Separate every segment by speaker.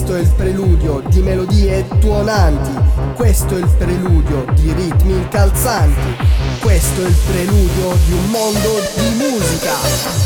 Speaker 1: Questo è il preludio di melodie tuonanti, questo è il preludio di ritmi incalzanti, questo è il preludio di un mondo di musica.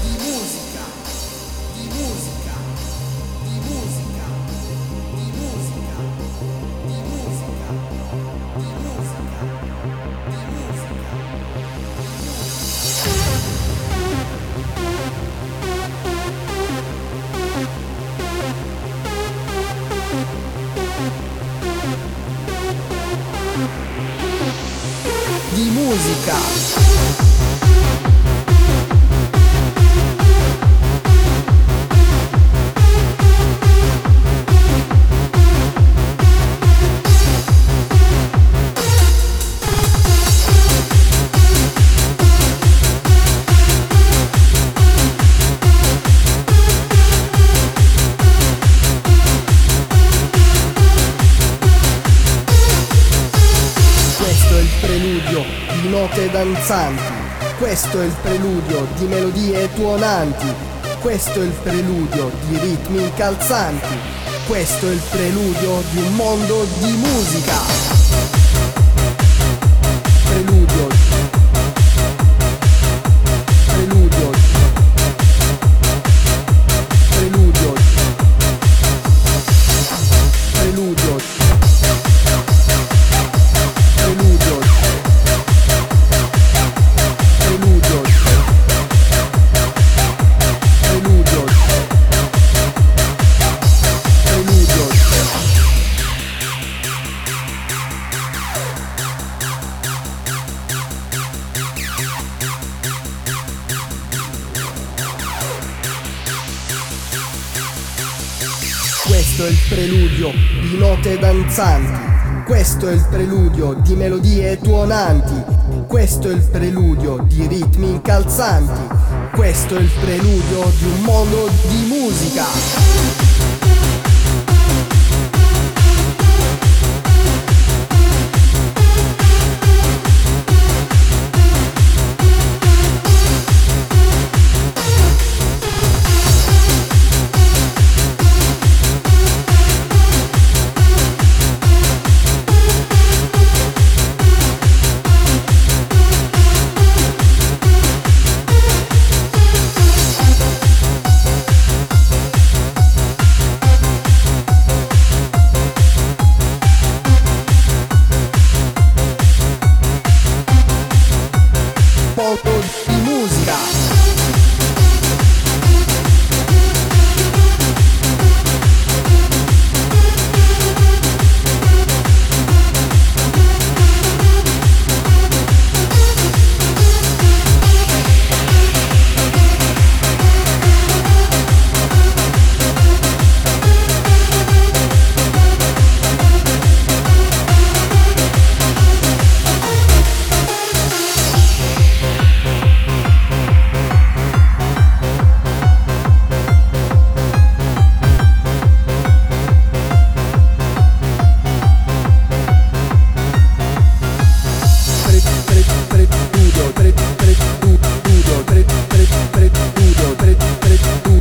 Speaker 1: Di musica. Di note danzanti, questo è il preludio di melodie tuonanti, questo è il preludio di ritmi incalzanti, questo è il preludio di un mondo di musica. Preludio, preludio, preludio, preludio, preludio. Questo è il preludio di note danzanti, questo è il preludio di melodie tuonanti, questo è il preludio di ritmi incalzanti, questo è il preludio di un mondo di musica. Di musica. Preludio